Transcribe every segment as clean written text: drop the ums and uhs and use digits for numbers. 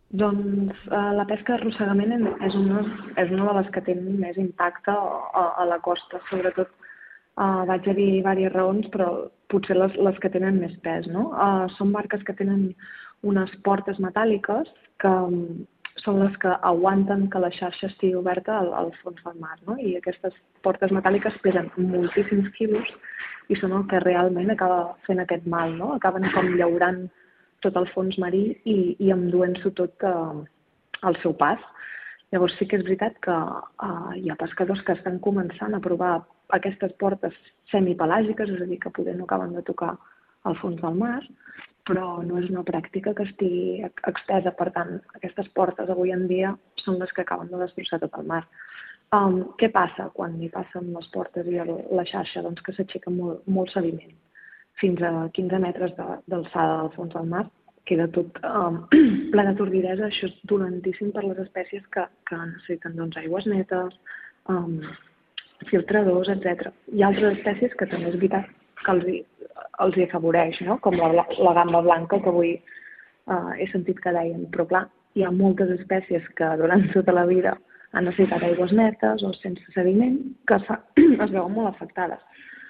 Doncs la pesca d'arrossegament és una de les que tenen més impacte a la costa, sobretot vaig a dir diverses raons, però potser les que tenen més pes, no? Són barques que tenen unes portes metàl·liques que són les que aguanten que la xarxa estigui oberta al fons del mar, no? I aquestes portes metàl·liques pesen moltíssims quilos i són el que realment acaba fent aquest mal, no? Acaben com llaurant tot el fons marí i enduent-s'ho tot al seu pas. Llavors sí que és veritat que hi ha pescadors que estan començant a provar aquestes portes semipelàgiques, és a dir, que poder no acaben de tocar el fons del mar, però no és una pràctica que estigui extesa. Per tant, aquestes portes avui en dia són les que acaben de destrossar tot el mar. Què passa quan hi passen les portes i la xarxa? Doncs que s'aixeca molt sediment. Fins a 15 metres d'alçada del fons del mar, queda tot ple de tordidesa. Això és dolentíssim per les espècies que necessiten aigües netes, filtradors, etc. Hi ha altres espècies que també és veritat que els hi afavoreix, no? Com la gamba blanca, que avui he sentit que deien, però clar, hi ha moltes espècies que durant tota la vida han necessitat aigües netes o sense sediment, que es veuen molt afectades.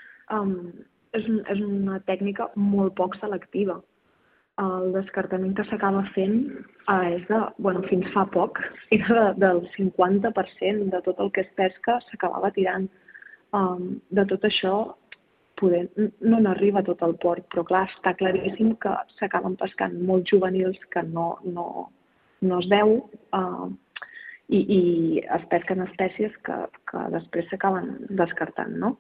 És una tècnica molt poc selectiva. El descartament que s'acaba fent és fins fa poc, era del 50% de tot el que es pesca s'acabava tirant. De tot això no n'arriba tot al port, però clar, està claríssim que s'acaben pescant molts juvenils que no es veu i es pesquen espècies que després s'acaben descartant, no?